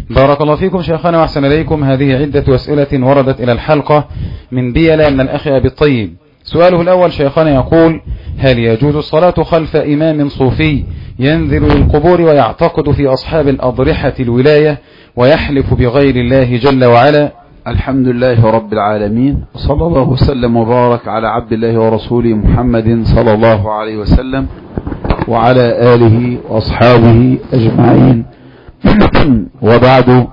بارك الله فيكم شيخنا وأحسن إليكم. هذه عدة أسئلة وردت إلى الحلقة من بيلة من الأخ أبي الطيب. سؤاله الأول شيخنا يقول: هل يجوز الصلاة خلف إمام صوفي ينزل للقبور ويعتقد في أصحاب الأضرحة الولاية ويحلف بغير الله جل وعلا؟ الحمد لله رب العالمين، صلى الله وسلم وبارك على عبد الله ورسوله محمد صلى الله عليه وسلم وعلى آله وأصحابه أجمعين. وبعد،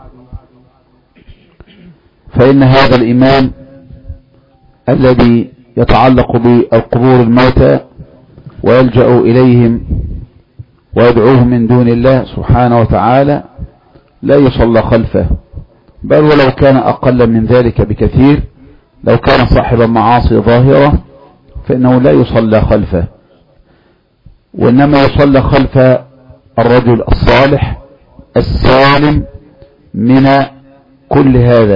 فإن هذا الإمام الذي يتعلق بالقبور الموتى ويلجأ إليهم ويدعوهم من دون الله سبحانه وتعالى لا يصلى خلفه، بل ولو كان أقل من ذلك بكثير، لو كان صاحب معاصي ظاهرة فإنه لا يصلى خلفه، وإنما يصلى خلف الرجل الصالح السالم من كل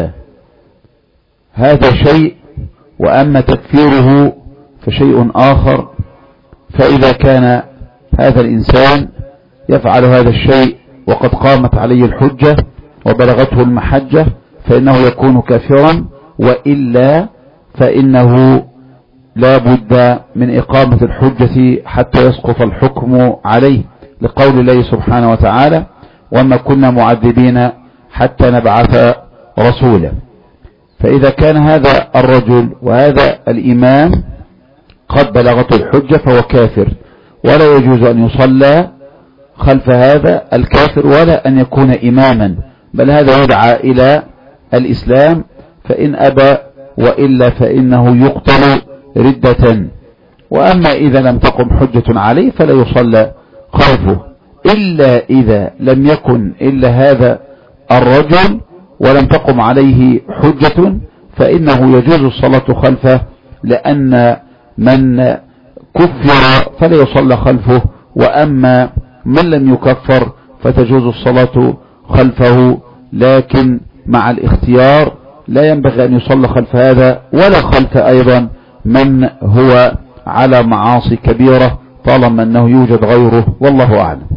هذا شيء. وأما تكفيره فشيء آخر. فإذا كان هذا الإنسان يفعل هذا الشيء وقد قامت عليه الحجة وبلغته المحجة فإنه يكون كافرا، وإلا فإنه لا بد من إقامة الحجة حتى يسقط الحكم عليه، لقول الله سبحانه وتعالى: وما كنا معذبين حتى نبعث رسولا. فإذا كان هذا الرجل وهذا الإمام قد بلغته الحجة فهو كافر، ولا يجوز أن يصلى خلف هذا الكافر ولا أن يكون إماما، بل هذا يدعى إلى الإسلام، فإن أبى وإلا فإنه يقتل ردة. وأما إذا لم تقم حجة عليه فلا يصلى خلفه، إلا إذا لم يكن إلا هذا الرجل ولم تقم عليه حجة فإنه يجوز الصلاة خلفه، لأن من كفر فلا يصلى خلفه، وأما من لم يكفر فتجوز الصلاة خلفه، لكن مع الاختيار لا ينبغي أن يصلى خلف هذا ولا خلف أيضا من هو على معاصي كبيرة طالما أنه يوجد غيره، والله أعلم.